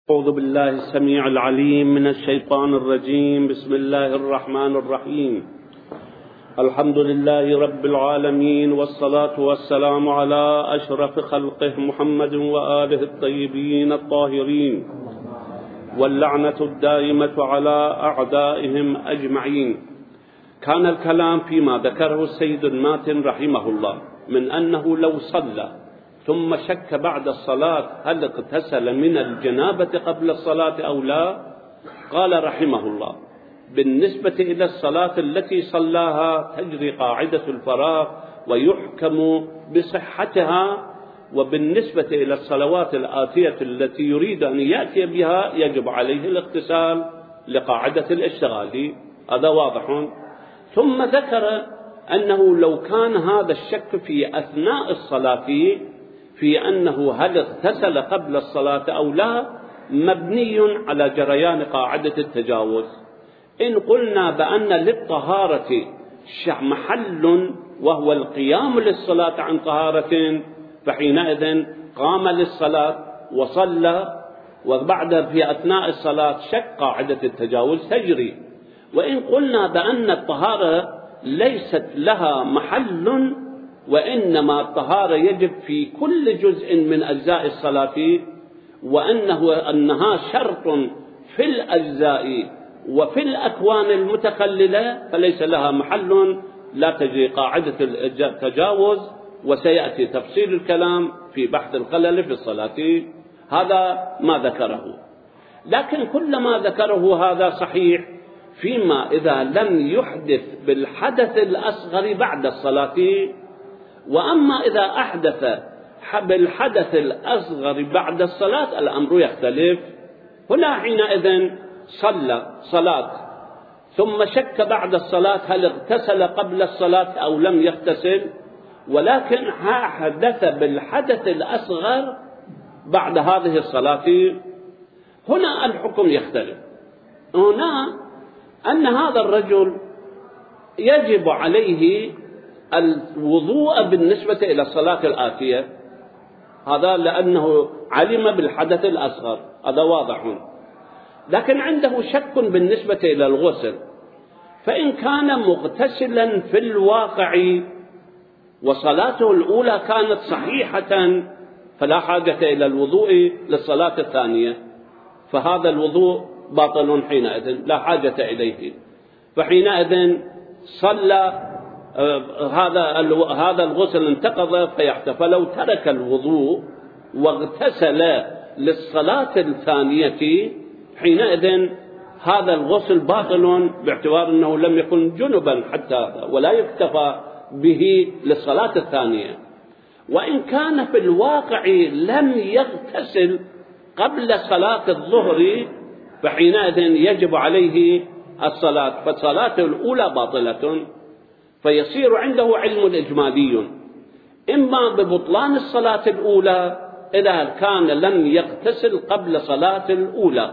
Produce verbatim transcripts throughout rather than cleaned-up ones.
أعوذ بالله السميع العليم من الشيطان الرجيم. بسم الله الرحمن الرحيم. الحمد لله رب العالمين، والصلاة والسلام على أشرف خلقه محمد وآله الطيبين الطاهرين، واللعنة الدائمة على أعدائهم أجمعين. كان الكلام فيما ذكره السيد الماتن رحمه الله من أنه لو صلى ثم شك بعد الصلاة هل اغتسل من الجنابة قبل الصلاة أو لا، قال رحمه الله: بالنسبة إلى الصلاة التي صلاها تجري قاعدة الفراغ ويحكم بصحتها، وبالنسبة إلى الصلوات الآتية التي يريد أن يأتي بها يجب عليه الاغتسال لقاعدة الاشتغال. هذا واضح. ثم ذكر أنه لو كان هذا الشك في أثناء الصلاة في أنه هل اغتسل قبل الصلاة أو لا مبني على جريان قاعدة التجاوز. إن قلنا بأن للطهارة محل وهو القيام للصلاة عن طهارة، فحينئذ قام للصلاة وصلى، وبعد في أثناء الصلاة شك قاعدة التجاوز تجري. وإن قلنا بأن الطهارة ليست لها محل، وإنما الطهارة يجب في كل جزء من أجزاء الصلاة، وأنه أنها شرط في الأجزاء وفي الأكوان المتخللة، فليس لها محل، لا تجري قاعدة التجاوز، وسيأتي تفصيل الكلام في بحث الخلل في الصلاة. هذا ما ذكره. لكن كل ما ذكره هذا صحيح فيما إذا لم يحدث بالحدث الأصغر بعد الصلاة. وأما إذا أحدث بالحدث الأصغر بعد الصلاة الأمر يختلف. هنا حينئذ صلى صلاة ثم شك بعد الصلاة هل اغتسل قبل الصلاة أو لم يغتسل، ولكن حدث بالحدث الأصغر بعد هذه الصلاة. هنا الحكم يختلف. هنا أن هذا الرجل يجب عليه الوضوء بالنسبة إلى الصلاة الآتية، هذا لأنه علم بالحدث الأصغر، هذا واضح. لكن عنده شك بالنسبة إلى الغسل، فإن كان مغتسلا في الواقع وصلاته الأولى كانت صحيحة فلا حاجة إلى الوضوء للصلاة الثانية، فهذا الوضوء باطل حينئذ، لا حاجة إليه. فحينئذ صلى هذا هذا الغسل انتقض فيحتفل. فلو ترك الوضوء واغتسل للصلاة الثانية حينئذ هذا الغسل باطل، باعتبار أنه لم يكن جنبا حتى هذا، ولا يكتفى به للصلاة الثانية. وإن كان في الواقع لم يغتسل قبل صلاة الظهر فحينئذ يجب عليه الصلاة، فالصلاة الأولى باطلة. فيصير عنده علم إجمالي إما ببطلان الصلاة الأولى إذا كان لم يغتسل قبل صلاة الأولى،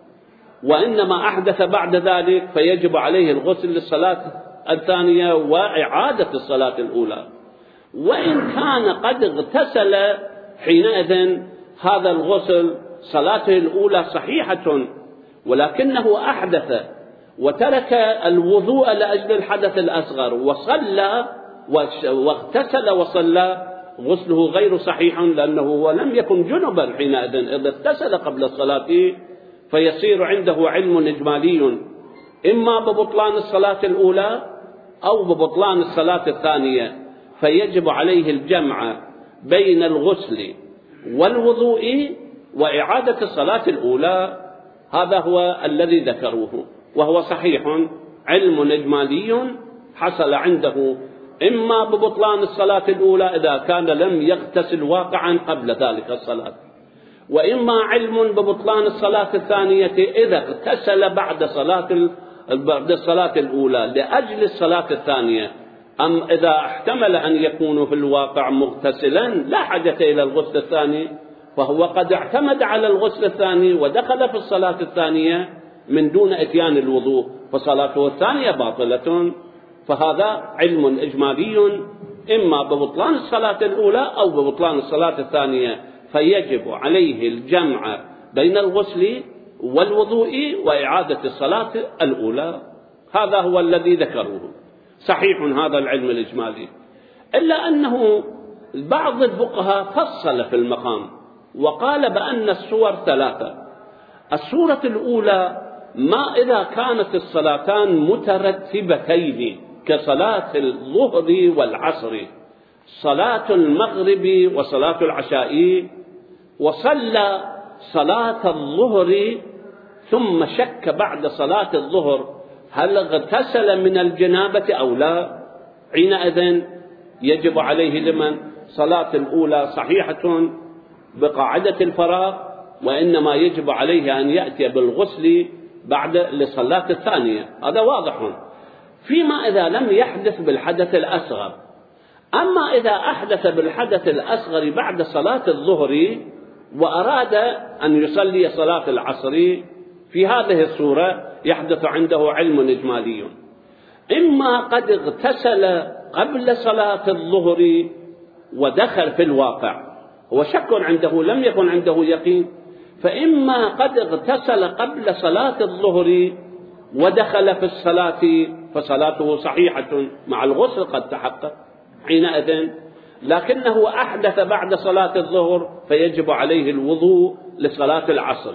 وإنما أحدث بعد ذلك فيجب عليه الغسل للصلاة الثانية وإعادة الصلاة الأولى. وإن كان قد اغتسل حينئذ هذا الغسل صلاته الأولى صحيحة، ولكنه أحدث وترك الوضوء لأجل الحدث الأصغر وصلى واغتسل وصلى، غسله غير صحيح لأنه لم يكن جنبا حينئذ إذا اغتسل قبل الصلاة. فيصير عنده علم إجمالي إما ببطلان الصلاة الأولى أو ببطلان الصلاة الثانية، فيجب عليه الجمع بين الغسل والوضوء وإعادة الصلاة الأولى. هذا هو الذي ذكروه، وهو صحيح علم إجمالي حصل عنده إما ببطلان الصلاة الأولى إذا كان لم يغتسل واقعا قبل ذلك الصلاة، وإما علم ببطلان الصلاة الثانية إذا اغتسل بعد صلاة بعد الصلاة الأولى لأجل الصلاة الثانية. أم إذا احتمل أن يكون في الواقع مغتسلا لا حاجة إلى الغسل الثاني، فهو قد اعتمد على الغسل الثاني ودخل في الصلاة الثانية من دون إتيان الوضوء، فصلاته الثانية باطلة. فهذا علم إجمالي إما ببطلان الصلاة الأولى أو ببطلان الصلاة الثانية، فيجب عليه الجمع بين الغسل والوضوء وإعادة الصلاة الأولى. هذا هو الذي ذكروه. صحيح هذا العلم الإجمالي، إلا أنه بعض الفقهاء فصل في المقام وقال بأن الصور ثلاثة. الصورة الأولى ما إذا كانت الصلاتان مترتبتين كصلاة الظهر والعصر، صلاة المغرب وصلاة العشاء، وصلى صلاة الظهر ثم شك بعد صلاة الظهر هل اغتسل من الجنابة أو لا، حينئذ يجب عليه لمن صلاة الأولى صحيحة بقاعدة الفراغ، وإنما يجب عليه أن يأتي بالغسل بعد لصلاة الثانية. هذا واضح. فيما إذا لم يحدث بالحدث الأصغر. أما إذا أحدث بالحدث الأصغر بعد صلاة الظهر وأراد أن يصلي صلاة العصر، في هذه الصورة يحدث عنده علم إجمالي. إما قد اغتسل قبل صلاة الظهر ودخل في الواقع، هو شك عنده لم يكن عنده يقين، فإما قد اغتسل قبل صلاة الظهر ودخل في الصلاة فصلاته صحيحة مع الغسل قد تحقق حينئذ، لكنه أحدث بعد صلاة الظهر فيجب عليه الوضوء لصلاة العصر.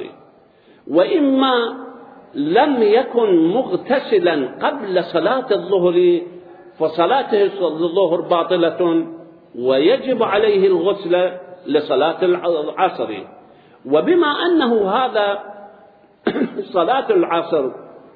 وإما لم يكن مغتسلا قبل صلاة الظهر فصلاته الظهر باطلة ويجب عليه الغسل لصلاة العصر. وبما أنه هذا صلاة العصر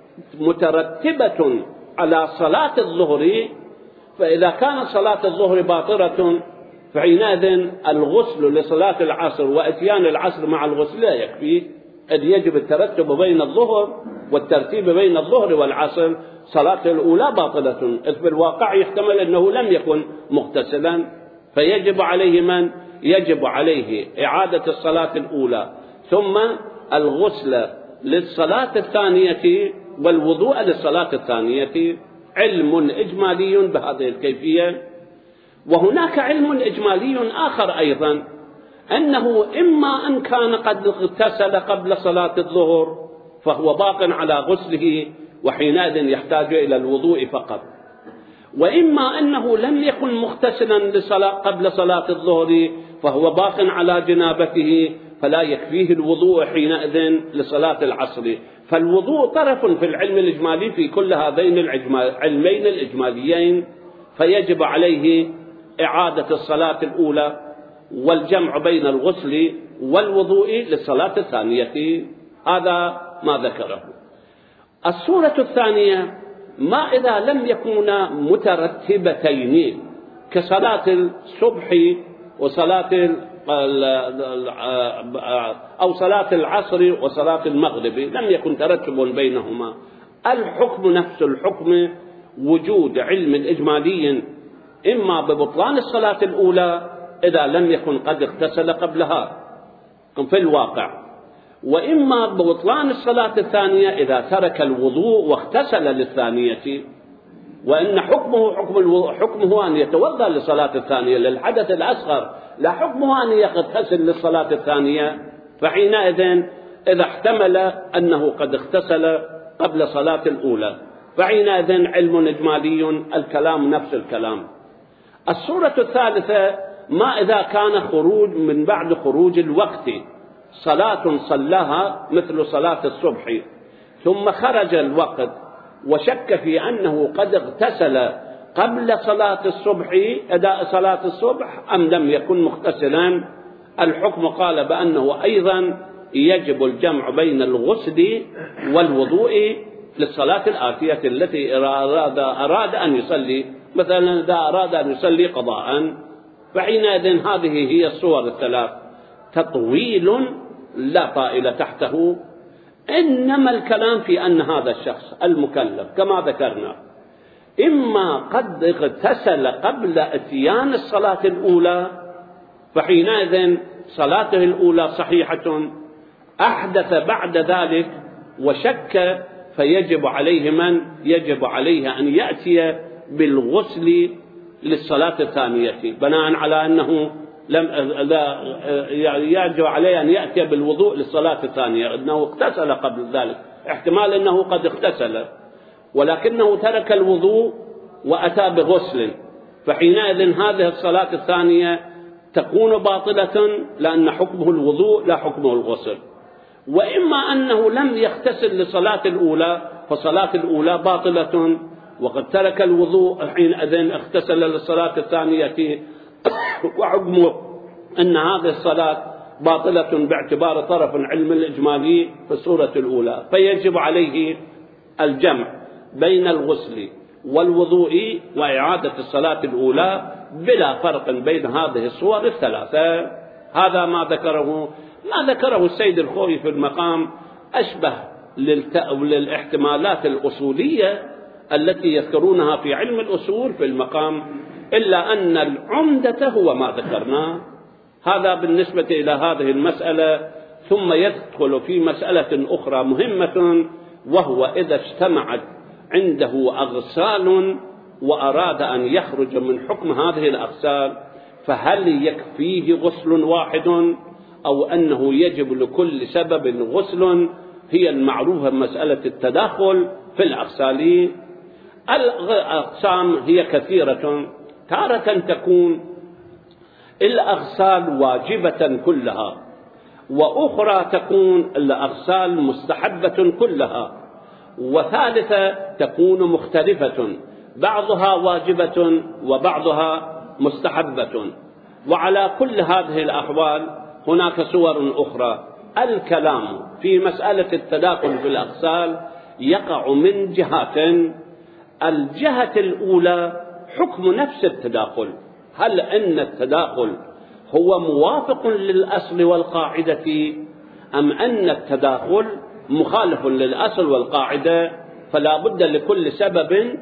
مترتبة على صلاة الظهر، فإذا كانت صلاة الظهر باطلة فحينئذ الغسل لصلاة العصر وإتيان العصر مع الغسل لا يكفي، إذ يجب الترتب بين الظهر والترتيب بين الظهر والعصر. صلاة الأولى باطلة، إذ في الواقع يحتمل أنه لم يكن مغتسلا، فيجب عليه من؟ يجب عليه إعادة الصلاة الأولى ثم الغسل للصلاة الثانية والوضوء للصلاة الثانية. علم إجمالي بهذه الكيفية. وهناك علم إجمالي آخر أيضا، أنه إما أن كان قد اغتسل قبل صلاة الظهر فهو باق على غسله وحينئذ يحتاج إلى الوضوء فقط، وإما أنه لم يكن مغتسلا لصلاة قبل صلاة الظهر فهو باق على جنابته فلا يكفيه الوضوء حينئذ لصلاة العصر. فالوضوء طرف في العلم الإجمالي في كل هذين العلمين الإجماليين، فيجب عليه إعادة الصلاة الأولى والجمع بين الغسل والوضوء للصلاة الثانية. هذا ما ذكره. الصورة الثانية ما إذا لم يكونا مترتبتين كصلاة الصبح وصلاة أو صلاة العصر وصلاة المغرب، لم يكن ترتب بينهما. الحكم نفس الحكم، وجود علم إجمالي إما ببطلان الصلاة الأولى إذا لم يكن قد اغتسل قبلها في الواقع، وإما ببطلان الصلاة الثانية إذا ترك الوضوء واغتسل للثانية. وإن حكمه حكم حكمه أن يتوضأ للصلاة الثانية للحدث الأصغر، لا حكمه أن يغتسل للصلاة الثانية. فحينئذ إذا احتمل أنه قد اغتسل قبل صلاة الأولى فحينئذ علم إجمالي، الكلام نفس الكلام. الصورة الثالثة ما إذا كان خروج من بعد خروج الوقت، صلاة صلاها مثل صلاة الصبح ثم خرج الوقت وشك في أنه قد اغتسل قبل صلاة الصبح أداء صلاة الصبح أم لم يكن مغتسلا. الحكم قال بأنه أيضا يجب الجمع بين الغسل والوضوء للصلاة الآتية التي أراد, أراد أن يصلي، مثلا إذا أراد أن يصلي قضاء فحينئذ هذه هي الصور الثلاث. تطويل لا طائل تحته، إنما الكلام في أن هذا الشخص المكلف كما ذكرنا إما قد اغتسل قبل اتيان الصلاة الأولى فحينئذ صلاته الأولى صحيحة، أحدث بعد ذلك وشك فيجب عليه من؟ يجب عليه أن يأتي بالغسل للصلاة الثانية بناء على أنه لم لا يجب عليه أن يأتي بالوضوء للصلاة الثانية، أنه اغتسل قبل ذلك، احتمال أنه قد اغتسل ولكنه ترك الوضوء وأتى بغسل، فحينئذ هذه الصلاة الثانية تكون باطلة لأن حكمه الوضوء لا حكمه الغسل. وإما أنه لم يغتسل للصلاة الأولى فصلاة الأولى باطلة وقد ترك الوضوء حينئذ اغتسل للصلاة الثانية وحكمه أن هذه الصلاة باطلة باعتبار طرف علم الإجمالي في الصورة الأولى، فيجب عليه الجمع بين الغسل والوضوء وإعادة الصلاة الأولى بلا فرق بين هذه الصور الثلاثة. هذا ما ذكره ما ذكره السيد الخوئي في المقام أشبه للاحتمالات الأصولية التي يذكرونها في علم الأصول في المقام، إلا أن العمدة هو ما ذكرناه. هذا بالنسبة إلى هذه المسألة. ثم يدخل في مسألة أخرى مهمة، وهو إذا اجتمعت عنده أغسال وأراد أن يخرج من حكم هذه الأغسال فهل يكفيه غسل واحد أو أنه يجب لكل سبب غسل؟ هي المعروفة مسألة التداخل في الأغسال. الأقسام هي كثيرة، تارة تكون الأغسال واجبة كلها، وأخرى تكون الأغسال مستحبة كلها، وثالثة تكون مختلفة، بعضها واجبة وبعضها مستحبة. وعلى كل هذه الأحوال هناك صور أخرى. الكلام في مسألة التداخل في الأغسال يقع من جهتين. الجهة الأولى حكم نفس التداخل، هل أن التداخل هو موافق للأصل والقاعدة أم أن التداخل مخالف للأصل والقاعدة؟ فلا بد لكل سبب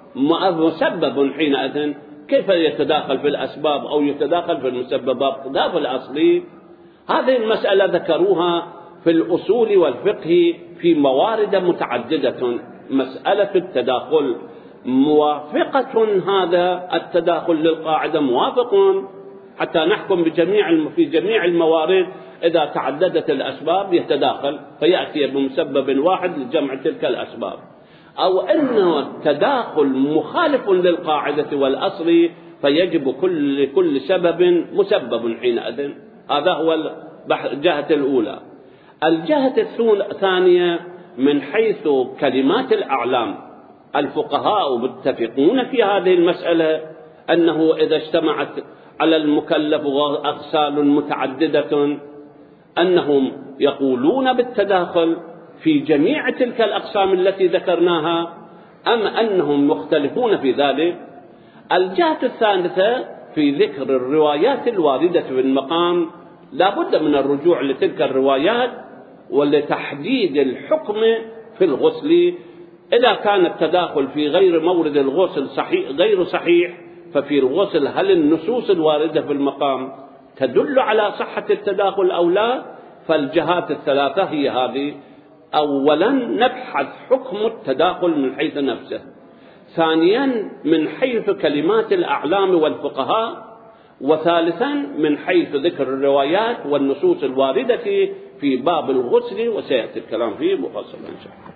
مسبب حينئذ. كيف يتداخل في الأسباب أو يتداخل في المسببات لا في الأصل؟ هذه المسألة ذكروها في الأصول والفقه في موارد متعددة. مسألة التداخل موافقة، هذا التداخل للقاعدة موافق حتى نحكم بجميع في جميع الموارد. إذا تعددت الأسباب يتداخل فيأتي بمسبب واحد لجمع تلك الأسباب، أو أن التداخل مخالف للقاعدة والأصل فيجب كل كل سبب مسبب حينئذ. هذا هو الجهة الأولى. الجهة الثانية من حيث كلمات الأعلام، الفقهاء متفقون في هذه المسألة أنه إذا اجتمعت على المكلف أغسال متعددة أنهم يقولون بالتداخل في جميع تلك الأقسام التي ذكرناها، أم أنهم مختلفون في ذلك. الجهة الثالثة في ذكر الروايات الواردة في المقام، لا بد من الرجوع لتلك الروايات ولتحديد الحكم في الغسل. إذا كان التداخل في غير مورد الغسل صحيح غير صحيح، ففي الغسل هل النصوص الواردة في المقام تدل على صحة التداخل أو لا؟ فالجهات الثلاثة هي هذه. أولا نبحث حكم التداخل من حيث نفسه، ثانيا من حيث كلمات الأعلام والفقهاء، وثالثا من حيث ذكر الروايات والنصوص الواردة في باب الغسل، وسيأتي الكلام فيه مفصلا إن شاء الله.